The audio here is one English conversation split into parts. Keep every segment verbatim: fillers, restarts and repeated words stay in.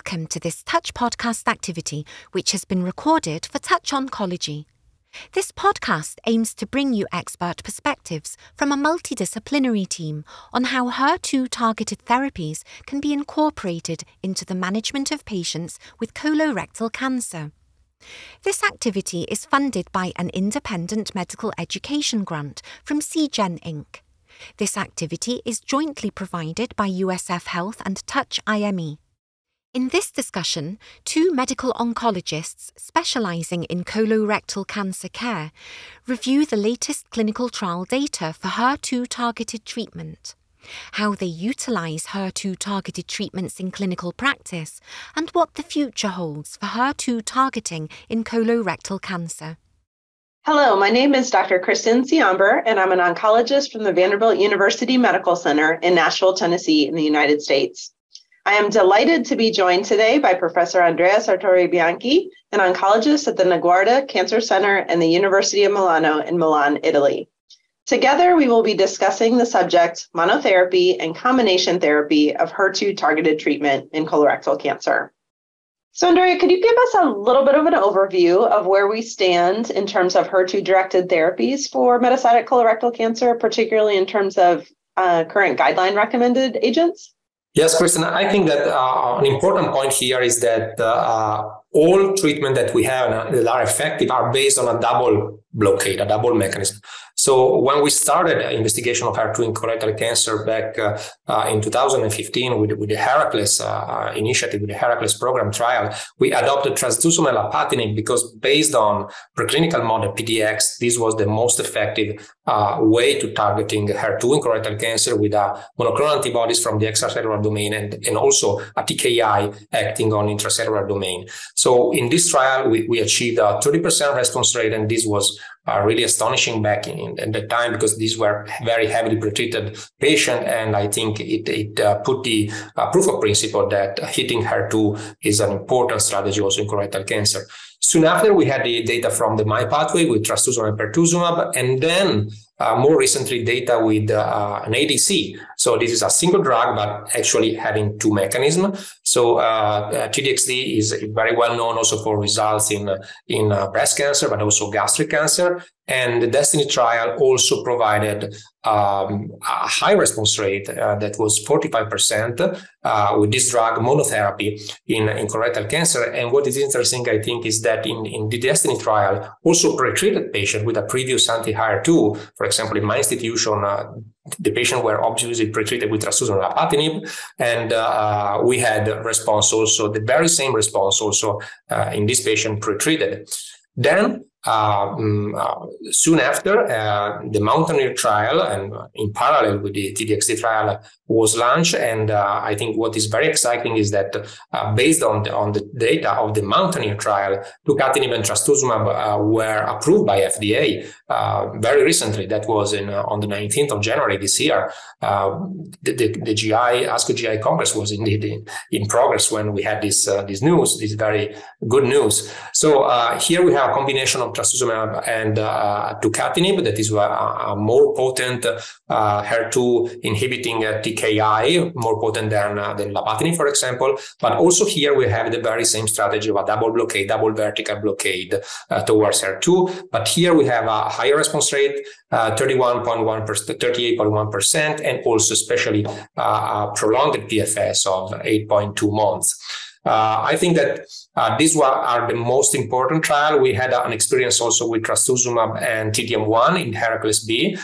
Welcome to this Touch podcast activity, which has been recorded for Touch Oncology. This podcast aims to bring you expert perspectives from a multidisciplinary team on how H E R two targeted therapies can be incorporated into the management of patients with colorectal cancer. This activity is funded by an independent medical education grant from Seagen Incorporated. This activity is jointly provided by U S F Health and Touch I M E. In this discussion, two medical oncologists specializing in colorectal cancer care review the latest clinical trial data for H E R two targeted treatment, how they utilize H E R two targeted treatments in clinical practice, and what the future holds for H E R two targeting in colorectal cancer. Hello, my name is Doctor Kristen Ciamber, and I'm an oncologist from the Vanderbilt University Medical Center in Nashville, Tennessee, in the United States. I am delighted to be joined today by Professor Andrea Sartori Bianchi, an oncologist at the Niguarda Cancer Center and the University of Milano in Milan, Italy. Together, we will be discussing the subject monotherapy and combination therapy of H E R two targeted treatment in colorectal cancer. So Andrea, could you give us a little bit of an overview of where we stand in terms of H E R two directed therapies for metastatic colorectal cancer, particularly in terms of uh, current guideline recommended agents? Yes, Kristen, I think that uh, an important point here is that uh, all treatment that we have that are effective are based on a double blockade, a double mechanism. So when we started investigation of H E R two in colorectal cancer back uh, uh, in two thousand fifteen with, with the Heracles uh, initiative, with the Heracles program trial, we adopted trastuzumab lapatinib because based on preclinical model P D X, this was the most effective uh, way to targeting H E R two in colorectal cancer with uh, monoclonal antibodies from the extracellular domain and, and also a T K I acting on intracellular domain. So in this trial, we, we achieved a thirty percent response rate, and this was Uh, really astonishing back in, in the time because these were very heavily pretreated patients, and I think it, it uh, put the uh, proof of principle that hitting H E R two is an important strategy also in colorectal cancer. Soon after, we had the data from the MyPathway with trastuzumab and pertuzumab, and then uh, more recently data with uh, an A D C. So this is a single drug, but actually having two mechanisms. So uh, T D X D is very well known also for results in, in uh, breast cancer, but also gastric cancer. And the Destiny trial also provided um, a high response rate uh, that was forty-five percent uh, with this drug monotherapy in, in colorectal cancer. And what is interesting, I think, is that in, in the Destiny trial, also pre-treated patients with a previous anti-H E R two, for example, in my institution, uh, the patients were obviously pre-treated with trastuzumab lapatinib, and uh, we had response also, the very same response also uh, in this patient pre-treated. Then, uh, uh, soon after, uh, the Mountaineer trial, and in parallel with the T D X D trial, was launched. And uh, I think what is very exciting is that uh, based on the, on the data of the Mountaineer trial, tucatinib and trastuzumab uh, were approved by F D A uh, very recently. That was in uh, on the nineteenth of January this year. Uh, the, the, the G I, ASCO G I Congress was indeed in, in progress when we had this, uh, this news, this very good news. So uh, here we have a combination of trastuzumab and uh, tucatinib, that is a, a more potent uh, H E R two inhibiting uh, T K I, more potent than, uh, than lapatinib, for example. But also here we have the very same strategy of a double blockade, double vertical blockade uh, towards H E R two. But here we have a higher response rate, uh, thirty-one point one percent, thirty-eight point one percent, and also especially uh, a prolonged P F S of eight point two months. Uh, I think that uh, these were, are the most important trial. We had an experience also with trastuzumab and T D M one in Heracles B,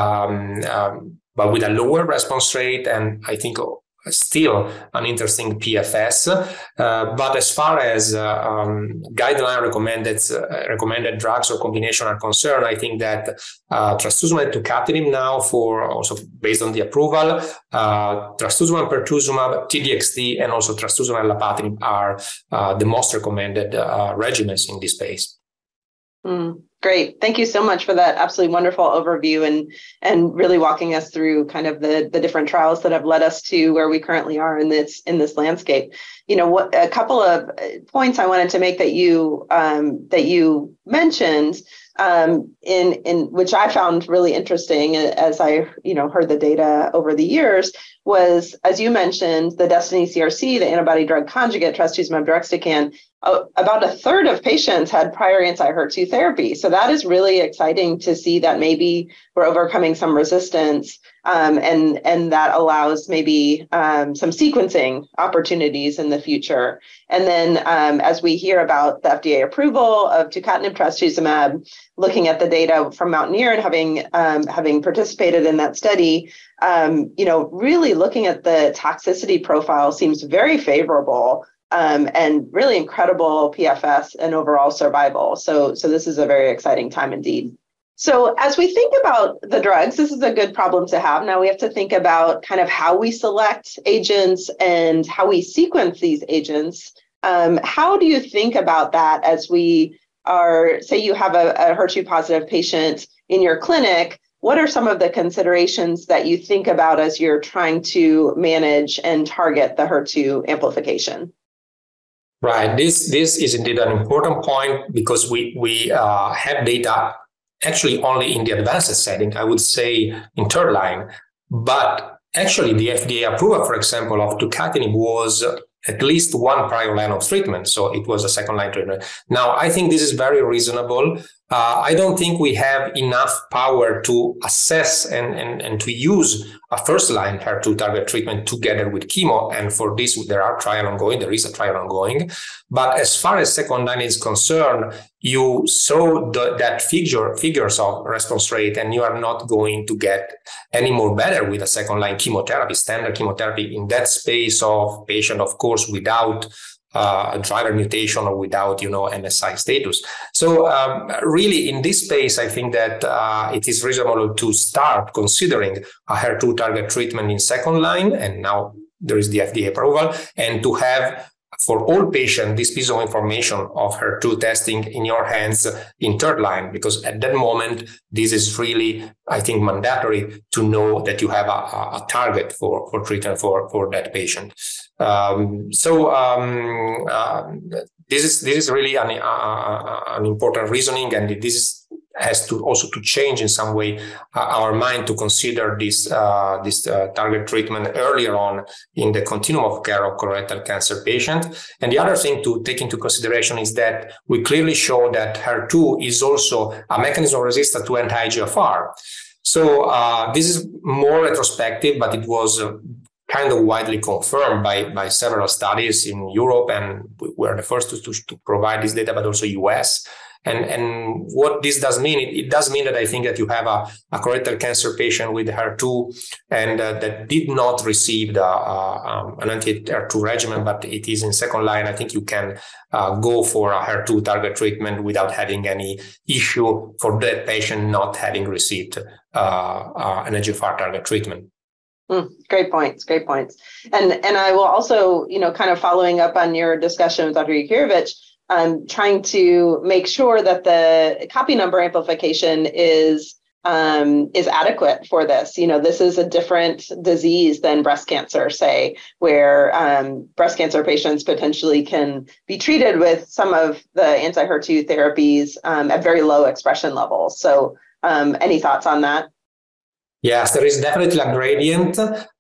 um, um, but with a lower response rate, and I think still an interesting P F S. Uh, but as far as uh, um, guideline recommended uh, recommended drugs or combination are concerned, I think that uh, trastuzumab and tucatinib now, for also based on the approval, uh, trastuzumab, pertuzumab, T D X D, and also trastuzumab and lapatinib are uh, the most recommended uh, regimens in this space. Mm, great. Thank you so much for that absolutely wonderful overview and and really walking us through kind of the, the different trials that have led us to where we currently are in this in this landscape. You know, what a couple of points I wanted to make that you um, that you mentioned, um, in in which I found really interesting as I you know heard the data over the years, was, as you mentioned, the DESTINY C R C, the antibody drug conjugate trastuzumab deruxtecan. Uh, about a third of patients had prior anti-H E R two therapy. So that is really exciting to see that maybe we're overcoming some resistance, um, and, and that allows maybe um, some sequencing opportunities in the future. And then um, as we hear about the F D A approval of tucatinib trastuzumab, looking at the data from Mountaineer and having, um, having participated in that study, um, you know, really looking at the toxicity profile seems very favorable. Um, and really incredible P F S and overall survival. So, so this is a very exciting time indeed. So as we think about the drugs, this is a good problem to have. Now we have to think about kind of how we select agents and how we sequence these agents. Um, how do you think about that as we are, say you have a, a H E R two positive patient in your clinic? What are some of the considerations that you think about as you're trying to manage and target the H E R two amplification? Right. This this is indeed an important point because we we uh, have data actually only in the advanced setting, I would say in third line. But actually, the F D A approval, for example, of tucatinib was at least one prior line of treatment. So it was a second line treatment. Now, I think this is very reasonable. Uh, I don't think we have enough power to assess and, and, and to use a first-line H E R two target treatment together with chemo. And for this, there are trial ongoing. There is a trial ongoing. But as far as second line is concerned, you saw the, that figure figures of response rate, and you are not going to get any more better with a second-line chemotherapy, standard chemotherapy in that space of patient, of course, without Uh, a driver mutation or without, you know, M S I status. So um, really in this space, I think that uh, it is reasonable to start considering a H E R two target treatment in second line, and now there is the F D A approval, and to have for all patients this piece of information of H E R two testing in your hands in third line, because at that moment, this is really, I think, mandatory to know that you have a, a target for, for treatment for, for that patient. Um, so um, uh, this is this is really an, uh, an important reasoning, and this has to also to change in some way uh, our mind to consider this uh, this uh, target treatment earlier on in the continuum of care of colorectal cancer patient. And the other thing to take into consideration is that we clearly show that H E R two is also a mechanism resistant to anti-E G F R. So uh, this is more retrospective, but it was uh, kind of widely confirmed by, by several studies in Europe, and we were the first to, to, to provide this data, but also U S. And, and what this does mean, it, it does mean that I think that you have a, a colorectal cancer patient with H E R two and uh, that did not receive the, uh, um, an anti-H E R two regimen, but it is in second line. I think you can uh, go for a H E R two target treatment without having any issue for that patient not having received uh, uh, an E G F R target treatment. Mm, great points, great points. And and I will also, you know, kind of following up on your discussion with Doctor Jakirovic, um, trying to make sure that the copy number amplification is um, is adequate for this. You know, this is a different disease than breast cancer, say, where um, breast cancer patients potentially can be treated with some of the anti-H E R two therapies um, at very low expression levels. So um, any thoughts on that? Yes, there is definitely a gradient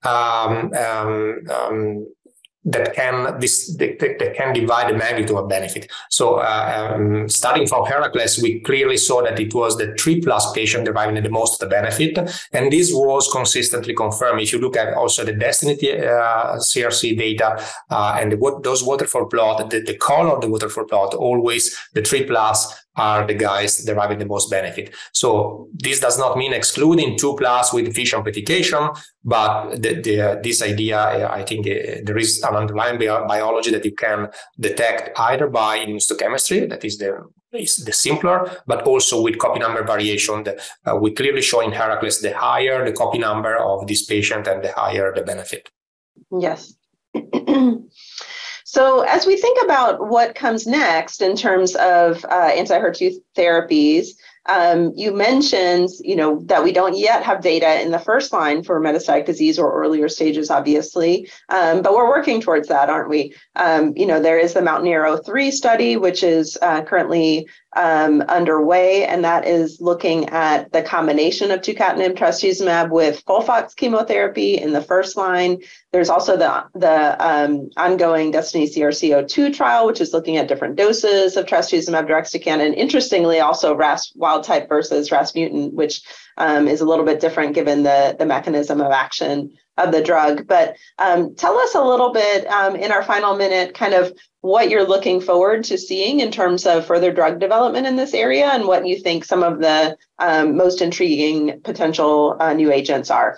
um, um, um, that can this that, that can divide the magnitude of benefit. So, uh, um, starting from HERACLES, we clearly saw that it was the three plus patient deriving the most of the benefit, and this was consistently confirmed. If you look at also the DESTINY uh, C R C data uh, and the, what those waterfall plot, the, the color of the waterfall plot, always the three plus are the guys deriving the most benefit. So this does not mean excluding two plus with fish amplification, but the, the, this idea, I think uh, there is an underlying bio- biology that you can detect either by immunohistochemistry, that is the is the simpler, but also with copy number variation. That, uh, we clearly show in HERACLES the higher the copy number of this patient and the higher the benefit. Yes. So as we think about what comes next in terms of uh, anti-H E R two therapies, um, you mentioned, you know, that we don't yet have data in the first line for metastatic disease or earlier stages, obviously, um, but we're working towards that, aren't we? Um, you know, there is the Mountaineer oh three study, which is uh, currently um, underway, and that is looking at the combination of tucatinib trastuzumab with FOLFOX chemotherapy in the first line. There's also the, the um, ongoing Destiny C R C zero two trial, which is looking at different doses of trastuzumab deruxtecan, and interestingly also R A S wild type versus R A S mutant, which um, is a little bit different given the, the mechanism of action of the drug. But um, tell us a little bit um, in our final minute, kind of what you're looking forward to seeing in terms of further drug development in this area, and what you think some of the um, most intriguing potential uh, new agents are.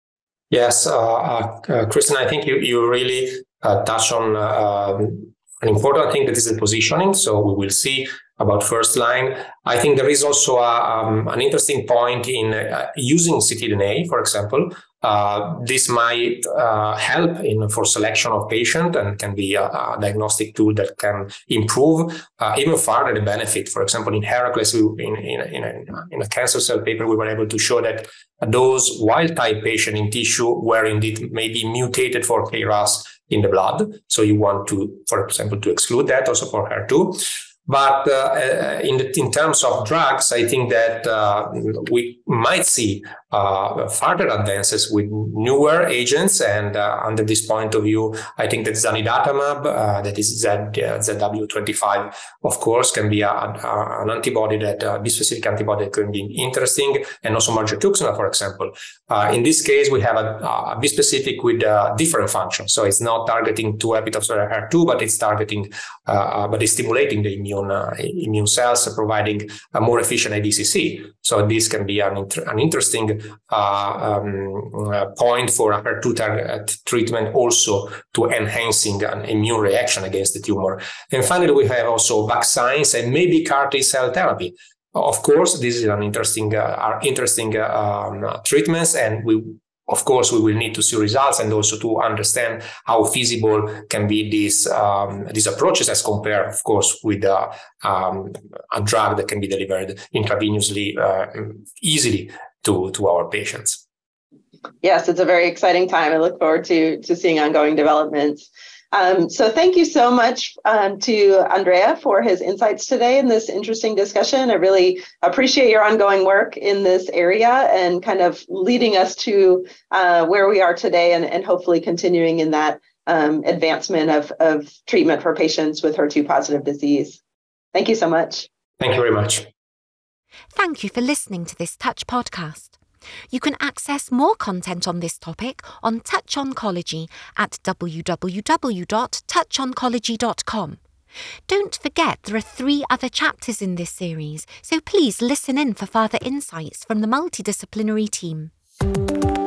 Yes, uh, uh, Kristen, I think you, you really uh, touch on uh, an important thing, that is the positioning. So we will see about first line. I think there is also a, um, an interesting point in uh, using ctDNA, for example. Uh, this might uh, help in for selection of patient, and can be a, a diagnostic tool that can improve uh, even further the benefit. For example, in Heracles, we, in, in, in, a, in a cancer cell paper, we were able to show that those wild type patients in tissue were indeed maybe mutated for K R A S in the blood. So you want to, for example, to exclude that also for H E R two. But uh, in, the, in terms of drugs, I think that uh, we might see uh, further advances with newer agents. And uh, under this point of view, I think that zanidatamab, uh, that is Z, uh, Z W twenty-five, of course, can be a, a, an antibody that, uh, bispecific antibody that can be interesting. And also margetuximab, for example. Uh, in this case, we have a, a bispecific with uh, different functions. So it's not targeting two epitopes of H E R two, but it's targeting, uh, uh, but it's stimulating the immune Uh, immune cells, uh, providing a more efficient A D C C. So this can be an, inter- an interesting uh, um, uh, point for a H E R two target treatment, also to enhancing an immune reaction against the tumor. And finally, we have also vaccines and maybe C A R T cell therapy. Of course, this is an interesting, uh, are interesting uh, um, treatments, and we Of course, we will need to see results and also to understand how feasible can be these um, these approaches as compared, of course, with uh, um, a drug that can be delivered intravenously uh, easily to, to our patients. Yes, it's a very exciting time. I look forward to, to seeing ongoing developments. Um, so thank you so much um, to Andrea for his insights today in this interesting discussion. I really appreciate your ongoing work in this area and kind of leading us to uh, where we are today, and, and hopefully continuing in that um, advancement of, of treatment for patients with H E R two positive disease. Thank you so much. Thank you very much. Thank you for listening to this Touch podcast. You can access more content on this topic on Touch Oncology at w w w dot touch oncology dot com. Don't forget there are three other chapters in this series, so please listen in for further insights from the multidisciplinary team.